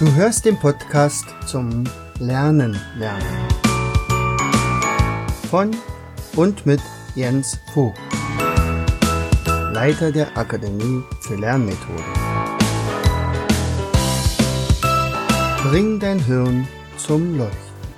Du hörst den Podcast zum Lernen. Von und mit Jens Vogt, Leiter der Akademie für Lernmethoden. Bring dein Hirn zum Leuchten.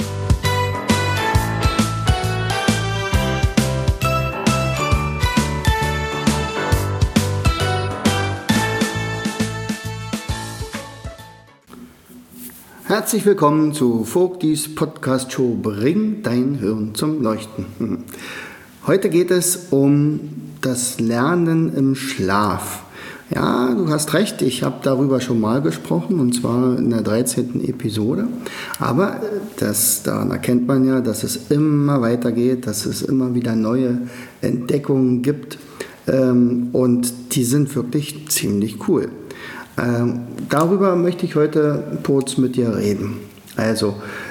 Herzlich willkommen zu Vogtis Podcast-Show Bring dein Hirn zum Leuchten. Heute geht es um das Lernen im Schlaf. Ja, du hast recht, ich habe darüber schon mal gesprochen, und zwar in der 13. Episode. Aber daran erkennt man ja, dass es immer weitergeht, dass es immer wieder neue Entdeckungen gibt. Und die sind wirklich ziemlich cool. Darüber möchte ich heute kurz mit dir reden. Also,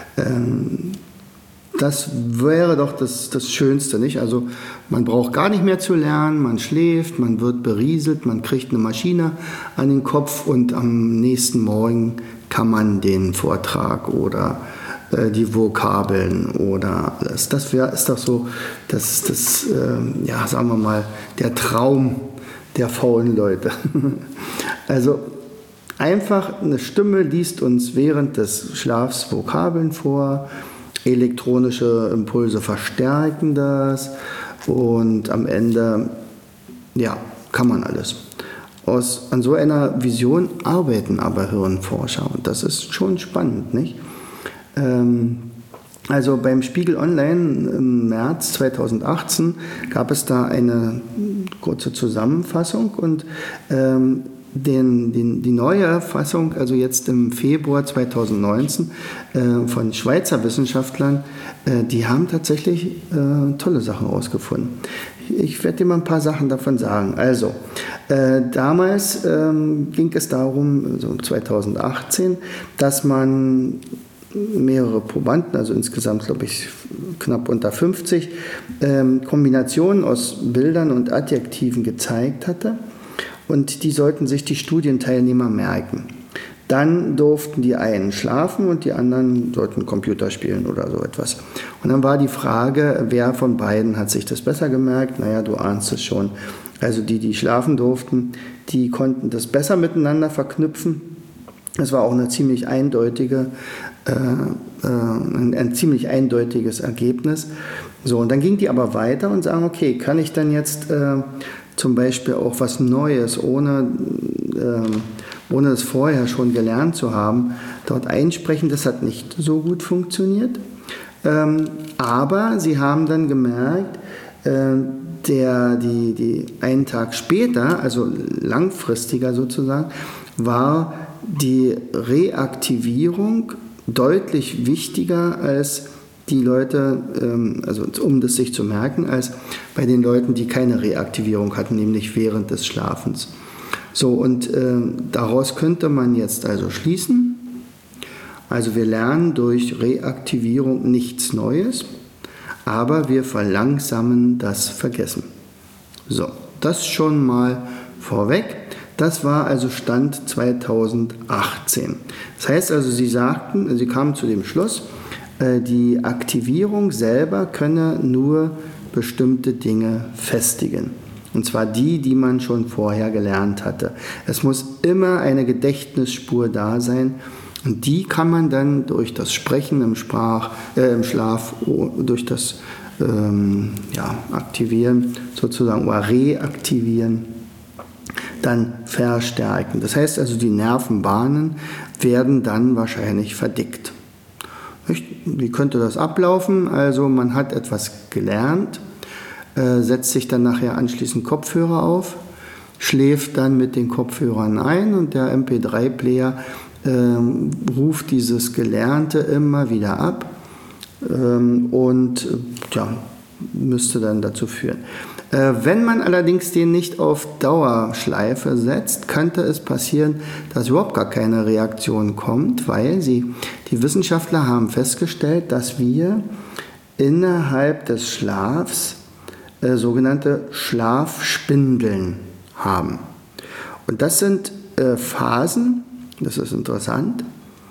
das wäre doch das Schönste, nicht? Also, man braucht gar nicht mehr zu lernen, man schläft, man wird berieselt, man kriegt eine Maschine an den Kopf und am nächsten Morgen kann man den Vortrag oder die Vokabeln oder alles. Das ist doch so, sagen wir mal, der Traum der faulen Leute. Also einfach eine Stimme liest uns während des Schlafs Vokabeln vor, elektronische Impulse verstärken das und am Ende, kann man alles. An so einer Vision arbeiten aber Hirnforscher und das ist schon spannend, nicht? Also beim Spiegel Online im März 2018 gab es da eine kurze Zusammenfassung und die neue Fassung, also jetzt im Februar 2019 von Schweizer Wissenschaftlern, die haben tatsächlich tolle Sachen rausgefunden. Ich werde dir mal ein paar Sachen davon sagen. Also, damals ging es darum, also 2018, dass man mehrere Probanden, also insgesamt glaube ich knapp unter 50, Kombinationen aus Bildern und Adjektiven gezeigt hatte. Und die sollten sich die Studienteilnehmer merken. Dann durften die einen schlafen und die anderen sollten Computer spielen oder so etwas. Und dann war die Frage, wer von beiden hat sich das besser gemerkt? Naja, du ahnst es schon. Also die schlafen durften, die konnten das besser miteinander verknüpfen. Das war auch ein ziemlich eindeutiges Ergebnis. So, und dann ging die aber weiter und sagen, okay, kann ich dann jetzt zum Beispiel auch was Neues, ohne es vorher schon gelernt zu haben, dort einsprechen? Das hat nicht so gut funktioniert. Aber sie haben dann gemerkt, einen Tag später, also langfristiger sozusagen, war die Reaktivierung deutlich wichtiger als die Leute, um das sich zu merken, als bei den Leuten, die keine Reaktivierung hatten, nämlich während des Schlafens. So, und daraus könnte man jetzt also schließen, also wir lernen durch Reaktivierung nichts Neues, aber wir verlangsamen das Vergessen. So, das schon mal vorweg. Das war also Stand 2018. Das heißt also, sie kamen zu dem Schluss, die Aktivierung selber könne nur bestimmte Dinge festigen. Und zwar die man schon vorher gelernt hatte. Es muss immer eine Gedächtnisspur da sein. Und die kann man dann durch das Sprechen im Schlaf, durch das Aktivieren sozusagen oder Reaktivieren, dann verstärken. Das heißt also, die Nervenbahnen werden dann wahrscheinlich verdickt. Wie könnte das ablaufen? Also man hat etwas gelernt, setzt sich dann nachher anschließend Kopfhörer auf, schläft dann mit den Kopfhörern ein und der MP3-Player ruft dieses Gelernte immer wieder ab und müsste dann dazu führen. Wenn man allerdings den nicht auf Dauerschleife setzt, könnte es passieren, dass überhaupt gar keine Reaktion kommt, weil die Wissenschaftler haben festgestellt, dass wir innerhalb des Schlafs sogenannte Schlafspindeln haben. Und das sind Phasen, das ist interessant,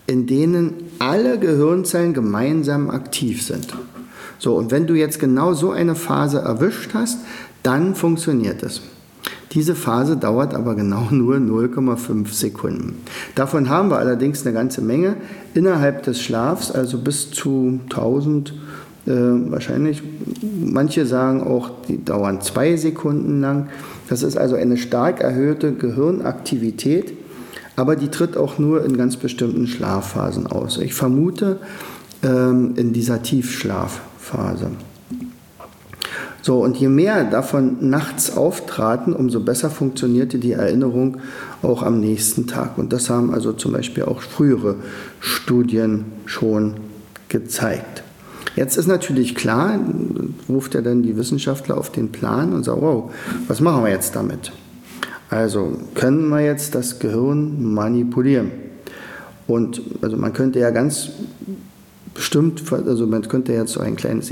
in denen alle Gehirnzellen gemeinsam aktiv sind. So, und wenn du jetzt genau so eine Phase erwischt hast, dann funktioniert es. Diese Phase dauert aber genau nur 0,5 Sekunden. Davon haben wir allerdings eine ganze Menge innerhalb des Schlafs, also bis zu 1000 wahrscheinlich. Manche sagen auch, die dauern 2 Sekunden lang. Das ist also eine stark erhöhte Gehirnaktivität, aber die tritt auch nur in ganz bestimmten Schlafphasen aus. Ich vermute in dieser Tiefschlafphase. So, und je mehr davon nachts auftraten, umso besser funktionierte die Erinnerung auch am nächsten Tag. Und das haben also zum Beispiel auch frühere Studien schon gezeigt. Jetzt ist natürlich klar, ruft ja dann die Wissenschaftler auf den Plan und sagt, wow, was machen wir jetzt damit? Also können wir jetzt das Gehirn manipulieren? Und also man könnte ja ganz bestimmt, also man könnte jetzt so ein kleines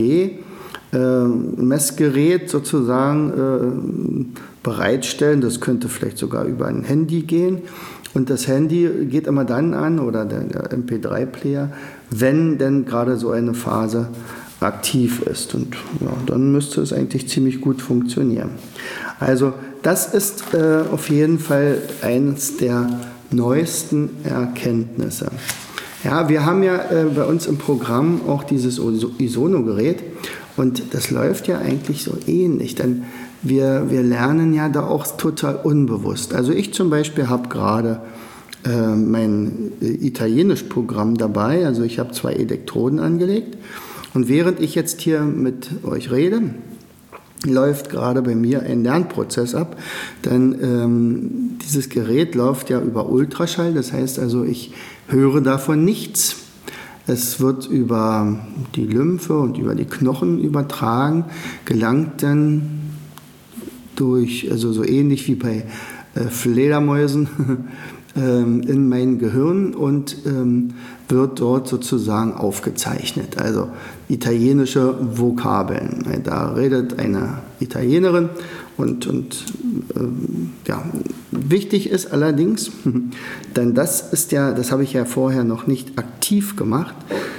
EEG-Messgerät sozusagen bereitstellen. Das könnte vielleicht sogar über ein Handy gehen. Und das Handy geht immer dann an, oder der MP3-Player, wenn denn gerade so eine Phase aktiv ist. Und ja, dann müsste es eigentlich ziemlich gut funktionieren. Also das ist auf jeden Fall eines der neuesten Erkenntnisse. Ja, wir haben ja bei uns im Programm auch dieses Isono-Gerät und das läuft ja eigentlich so ähnlich, denn wir lernen ja da auch total unbewusst. Also ich zum Beispiel habe gerade mein Italienisch-Programm dabei, also ich habe 2 Elektroden angelegt und während ich jetzt hier mit euch rede, läuft gerade bei mir ein Lernprozess ab, denn dieses Gerät läuft ja über Ultraschall, das heißt also, ich höre davon nichts. Es wird über die Lymphe und über die Knochen übertragen, gelangt dann durch, also so ähnlich wie bei Fledermäusen, in mein Gehirn und wird dort sozusagen aufgezeichnet. Also italienische Vokabeln. Da redet eine Italienerin und ja, wichtig ist allerdings, denn das ist ja, das habe ich ja vorher noch nicht aktiv gemacht.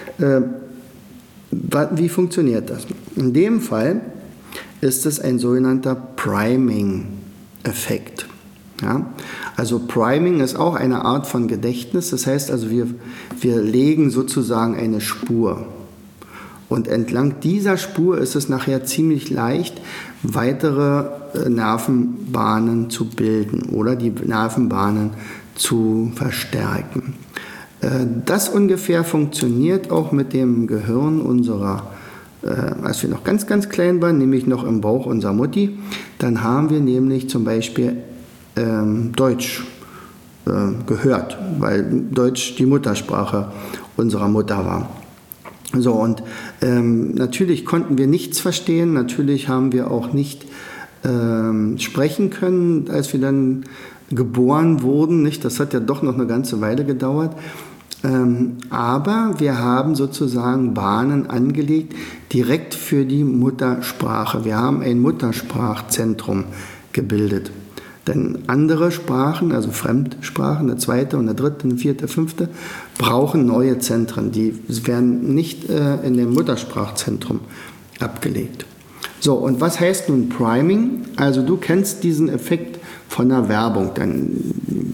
Wie funktioniert das? In dem Fall ist es ein sogenannter Priming-Effekt. Ja? Also Priming ist auch eine Art von Gedächtnis, das heißt also wir legen sozusagen eine Spur und entlang dieser Spur ist es nachher ziemlich leicht, weitere Nervenbahnen zu bilden oder die Nervenbahnen zu verstärken. Das ungefähr funktioniert auch mit dem Gehirn unserer, als wir noch ganz, ganz klein waren, nämlich noch im Bauch unserer Mutti, dann haben wir nämlich zum Beispiel Deutsch gehört, weil Deutsch die Muttersprache unserer Mutter war. So, und natürlich konnten wir nichts verstehen, natürlich haben wir auch nicht sprechen können, als wir dann geboren wurden, nicht? Das hat ja doch noch eine ganze Weile gedauert. Aber wir haben sozusagen Bahnen angelegt, direkt für die Muttersprache. Wir haben ein Muttersprachzentrum gebildet. Denn andere Sprachen, also Fremdsprachen, eine zweite und eine dritte, eine vierte, fünfte, brauchen neue Zentren. Die werden nicht in dem Muttersprachzentrum abgelegt. So, und was heißt nun Priming? Also du kennst diesen Effekt von der Werbung. Denn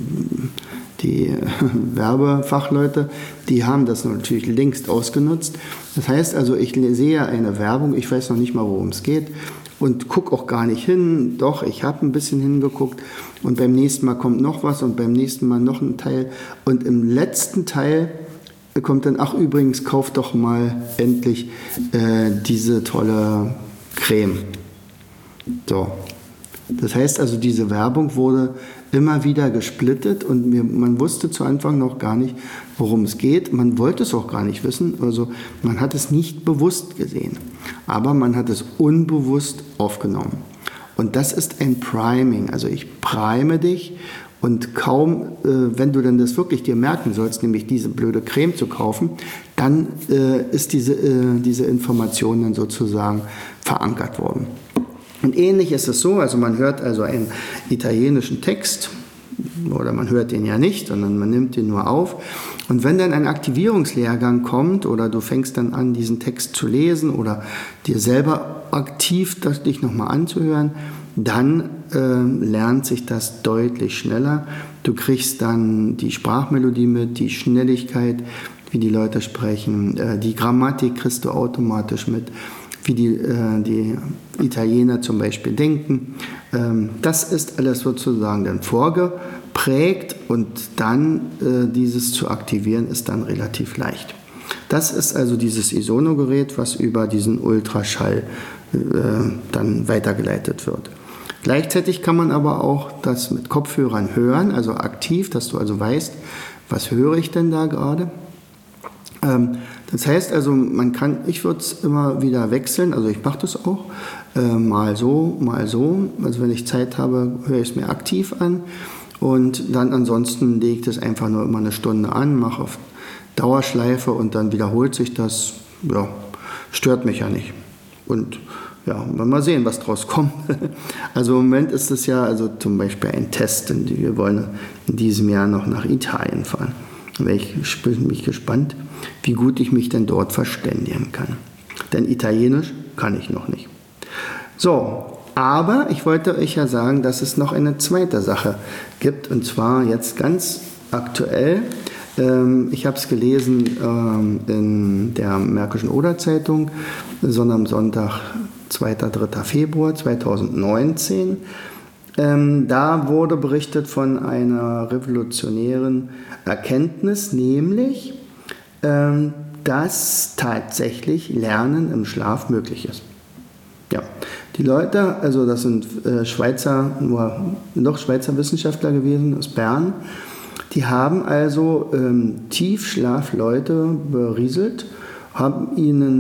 die Werbefachleute, die haben das natürlich längst ausgenutzt. Das heißt also, ich sehe eine Werbung, ich weiß noch nicht mal, worum es geht. Und gucke auch gar nicht hin. Doch, ich habe ein bisschen hingeguckt und beim nächsten Mal kommt noch was und beim nächsten Mal noch ein Teil. Und im letzten Teil kommt dann, ach übrigens, kauf doch mal endlich diese tolle Creme. So. Das heißt also, diese Werbung wurde immer wieder gesplittet und man wusste zu Anfang noch gar nicht, worum es geht. Man wollte es auch gar nicht wissen, also man hat es nicht bewusst gesehen, aber man hat es unbewusst aufgenommen. Und das ist ein Priming, also ich prime dich und kaum, wenn du dann das wirklich dir merken sollst, nämlich diese blöde Creme zu kaufen, dann ist diese Information dann sozusagen verankert worden. Und ähnlich ist es so, also man hört also einen italienischen Text, oder man hört den ja nicht, sondern man nimmt den nur auf. Und wenn dann ein Aktivierungslehrgang kommt oder du fängst dann an, diesen Text zu lesen oder dir selber aktiv dich nochmal anzuhören, dann lernt sich das deutlich schneller. Du kriegst dann die Sprachmelodie mit, die Schnelligkeit, wie die Leute sprechen, die Grammatik kriegst du automatisch mit, wie die Italiener zum Beispiel denken. Das ist alles sozusagen dann vorgeprägt und dann dieses zu aktivieren ist dann relativ leicht. Das ist also dieses Isono-Gerät, was über diesen Ultraschall dann weitergeleitet wird. Gleichzeitig kann man aber auch das mit Kopfhörern hören, also aktiv, dass du also weißt, was höre ich denn da gerade. Das heißt also, ich würde es immer wieder wechseln, also ich mache das auch, mal so, mal so. Also wenn ich Zeit habe, höre ich es mir aktiv an und dann ansonsten lege ich das einfach nur immer eine Stunde an, mache auf Dauerschleife und dann wiederholt sich das, ja, stört mich ja nicht. Und ja, mal sehen, was draus kommt. Also im Moment ist es ja also zum Beispiel ein Test, denn wir wollen in diesem Jahr noch nach Italien fahren. Da bin ich gespannt, wie gut ich mich denn dort verständigen kann. Denn Italienisch kann ich noch nicht. So, aber ich wollte euch ja sagen, dass es noch eine zweite Sache gibt, und zwar jetzt ganz aktuell. Ich habe es gelesen in der Märkischen Oder-Zeitung, sondern am Sonntag, 2. 3. Februar 2019. Da wurde berichtet von einer revolutionären Erkenntnis, nämlich, dass tatsächlich Lernen im Schlaf möglich ist. Ja, die Leute, also das sind Schweizer Wissenschaftler gewesen aus Bern, die haben also Tiefschlafleute berieselt, haben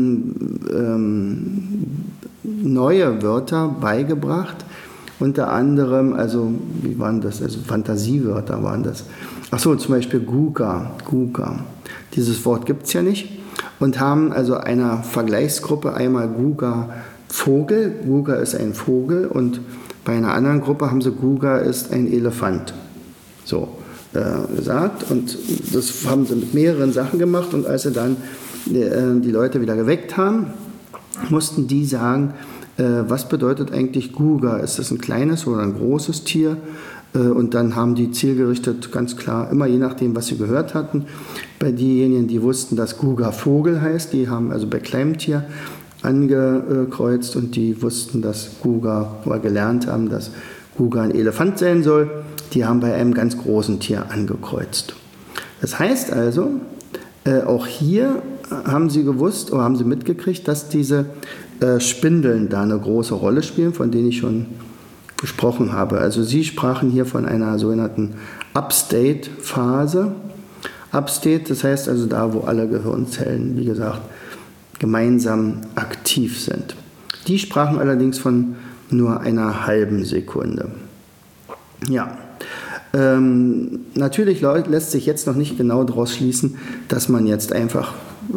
ihnen neue Wörter beigebracht, unter anderem, also wie waren das, also Fantasiewörter waren das. Achso, zum Beispiel Guga. Dieses Wort gibt es ja nicht. Und haben also einer Vergleichsgruppe einmal Guga Vogel, Guga ist ein Vogel, und bei einer anderen Gruppe haben sie Guga ist ein Elefant. So gesagt, und das haben sie mit mehreren Sachen gemacht, und als sie dann die Leute wieder geweckt haben, mussten die sagen, was bedeutet eigentlich Guga? Ist das ein kleines oder ein großes Tier? Und dann haben die zielgerichtet, ganz klar, immer je nachdem, was sie gehört hatten, bei denjenigen, die wussten, dass Guga Vogel heißt, die haben also bei kleinem Tier angekreuzt, und die wussten, dass Guga, oder gelernt haben, dass Guga ein Elefant sein soll, die haben bei einem ganz großen Tier angekreuzt. Das heißt also, auch hier haben sie gewusst oder haben sie mitgekriegt, dass diese Spindeln da eine große Rolle spielen, von denen ich schon gesprochen habe. Also sie sprachen hier von einer sogenannten Upstate-Phase. Upstate, das heißt also da, wo alle Gehirnzellen, wie gesagt, gemeinsam aktiv sind. Die sprachen allerdings von nur einer halben Sekunde. Ja, natürlich lässt sich jetzt noch nicht genau daraus schließen, dass man jetzt einfach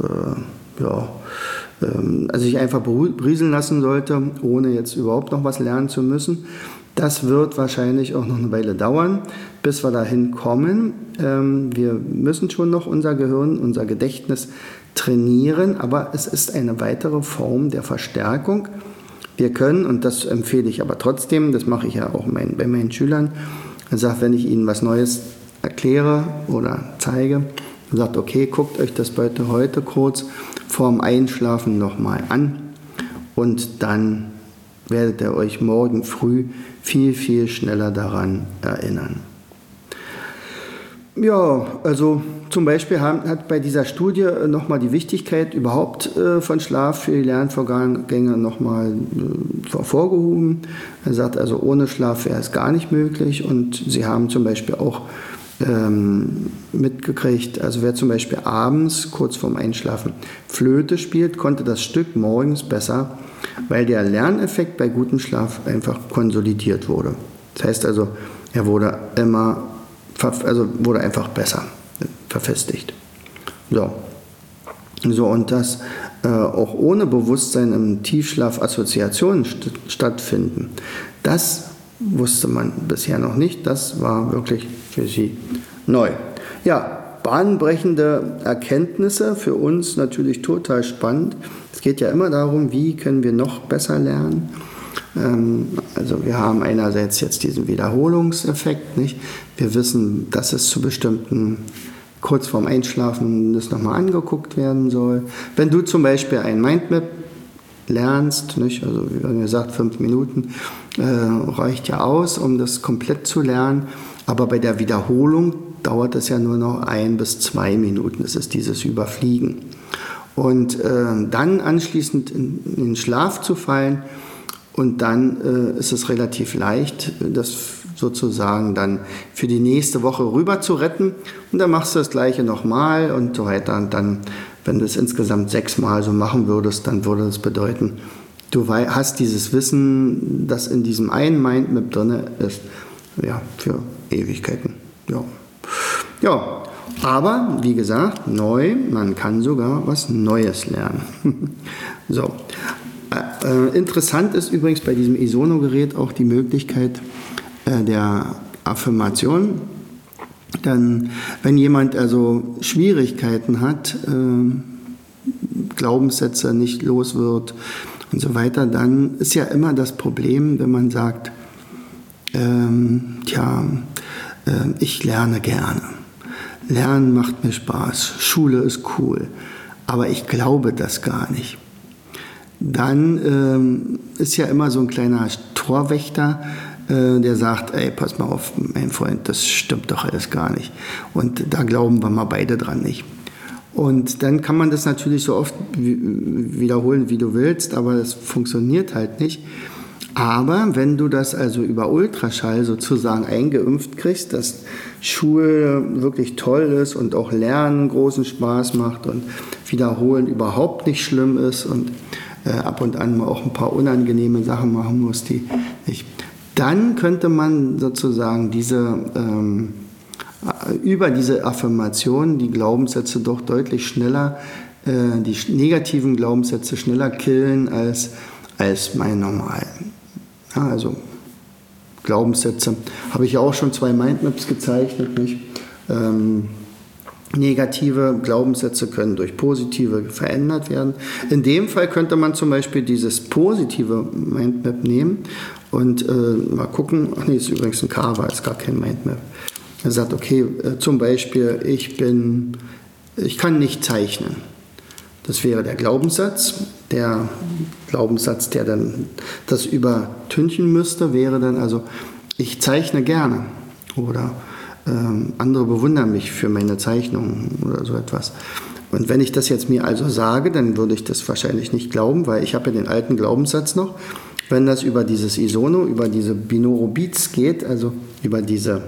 sich einfach berieseln lassen sollte, ohne jetzt überhaupt noch was lernen zu müssen. Das wird wahrscheinlich auch noch eine Weile dauern, bis wir dahin kommen. Wir müssen schon noch unser Gehirn, unser Gedächtnis trainieren, aber es ist eine weitere Form der Verstärkung. Wir können, und das empfehle ich aber trotzdem, das mache ich ja auch bei meinen Schülern, ich sage, wenn ich ihnen was Neues erkläre oder zeige, sagt, okay, guckt euch das bitte heute kurz vorm Einschlafen nochmal an, und dann werdet ihr euch morgen früh viel, viel schneller daran erinnern. Ja, also zum Beispiel hat bei dieser Studie nochmal die Wichtigkeit überhaupt von Schlaf für die Lernvorgänge nochmal hervorgehoben. Er sagt also, ohne Schlaf wäre es gar nicht möglich, und sie haben zum Beispiel auch mitgekriegt, also wer zum Beispiel abends kurz vorm Einschlafen Flöte spielt, konnte das Stück morgens besser, weil der Lerneffekt bei gutem Schlaf einfach konsolidiert wurde. Das heißt also, er wurde einfach besser verfestigt. So, und dass auch ohne Bewusstsein im Tiefschlaf Assoziationen stattfinden, das wusste man bisher noch nicht. Das war wirklich für sie neu. Ja, bahnbrechende Erkenntnisse, für uns natürlich total spannend. Es geht ja immer darum, wie können wir noch besser lernen. Also wir haben einerseits jetzt diesen Wiederholungseffekt, nicht? Wir wissen, dass es zu bestimmten, kurz vorm Einschlafen, das nochmal angeguckt werden soll. Wenn du zum Beispiel ein Mindmap lernst, nicht? Also wie gesagt, 5 Minuten reicht ja aus, um das komplett zu lernen. Aber bei der Wiederholung dauert es ja nur noch 1 bis 2 Minuten. Das ist dieses Überfliegen. Und dann anschließend in den Schlaf zu fallen. Und dann ist es relativ leicht, das sozusagen dann für die nächste Woche rüber zu retten. Und dann machst du das Gleiche nochmal und so weiter. Und dann, wenn du es insgesamt 6 Mal so machen würdest, dann würde das bedeuten, du hast dieses Wissen, das in diesem einen Mindmap drin ist, ja, für Ewigkeiten. Ja, aber wie gesagt, neu, man kann sogar was Neues lernen. So. Interessant ist übrigens bei diesem Isono-Gerät auch die Möglichkeit der Affirmation. Dann, wenn jemand also Schwierigkeiten hat, Glaubenssätze nicht los wird und so weiter, dann ist ja immer das Problem, wenn man sagt, ich lerne gerne. Lernen macht mir Spaß, Schule ist cool, aber ich glaube das gar nicht. Dann ist ja immer so ein kleiner Torwächter, der sagt, ey, pass mal auf, mein Freund, das stimmt doch alles gar nicht. Und da glauben wir mal beide dran nicht. Und dann kann man das natürlich so oft wiederholen, wie du willst, aber das funktioniert halt nicht. Aber wenn du das also über Ultraschall sozusagen eingeimpft kriegst, dass Schule wirklich toll ist und auch Lernen großen Spaß macht und Wiederholen überhaupt nicht schlimm ist und ab und an mal auch ein paar unangenehme Sachen machen muss, die nicht. Dann könnte man sozusagen über diese Affirmation die Glaubenssätze doch deutlich schneller, die negativen Glaubenssätze schneller killen als mein normal. Ja, also Glaubenssätze habe ich ja auch schon 2 Mindmaps gezeichnet, nicht? Negative Glaubenssätze können durch positive verändert werden. In dem Fall könnte man zum Beispiel dieses positive Mindmap nehmen und mal gucken, ach nee, ist übrigens ein Carver, ist gar kein Mindmap. Er sagt, okay, zum Beispiel, ich kann nicht zeichnen. Das wäre der Glaubenssatz. Der Glaubenssatz, der dann das übertünchen müsste, wäre dann also, ich zeichne gerne oder andere bewundern mich für meine Zeichnungen oder so etwas. Und wenn ich das jetzt mir also sage, dann würde ich das wahrscheinlich nicht glauben, weil ich habe ja den alten Glaubenssatz noch. Wenn das über dieses Isono, über diese Binaural Beats geht, also über diese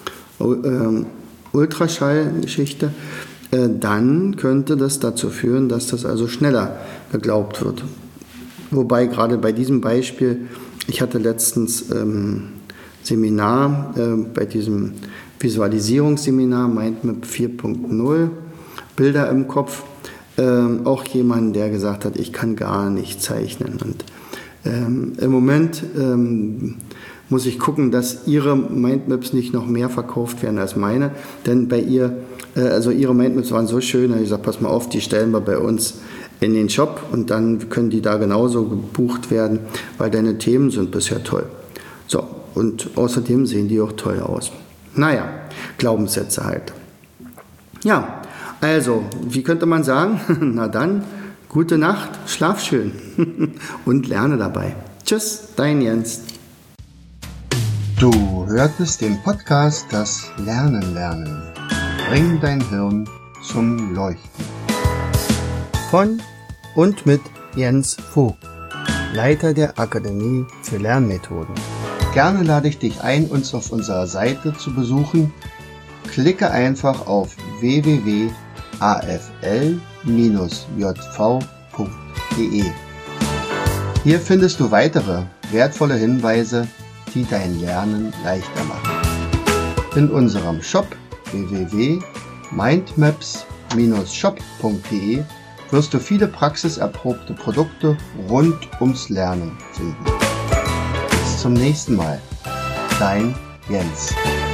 Ultraschallgeschichte, dann könnte das dazu führen, dass das also schneller geglaubt wird. Wobei gerade bei diesem Beispiel, ich hatte letztens Seminar bei diesem Visualisierungsseminar Mindmap 4.0, Bilder im Kopf, auch jemand, der gesagt hat, ich kann gar nicht zeichnen. Und im Moment muss ich gucken, dass ihre Mindmaps nicht noch mehr verkauft werden als meine, denn bei ihr, also ihre Mindmaps waren so schön, da habe ich gesagt, pass mal auf, die stellen wir bei uns in den Shop und dann können die da genauso gebucht werden, weil deine Themen sind bisher toll. So, und außerdem sehen die auch toll aus. Naja, Glaubenssätze halt. Ja, also, wie könnte man sagen? Na dann, gute Nacht, schlaf schön und lerne dabei. Tschüss, dein Jens. Du hörtest den Podcast Das Lernen lernen. Bring dein Hirn zum Leuchten. Von und mit Jens Vogt, Leiter der Akademie für Lernmethoden. Gerne lade ich dich ein, uns auf unserer Seite zu besuchen. Klicke einfach auf www.afl-jv.de. Hier findest du weitere wertvolle Hinweise, die dein Lernen leichter machen. In unserem Shop www.mindmaps-shop.de wirst du viele praxiserprobte Produkte rund ums Lernen finden. Bis zum nächsten Mal. Dein Jens.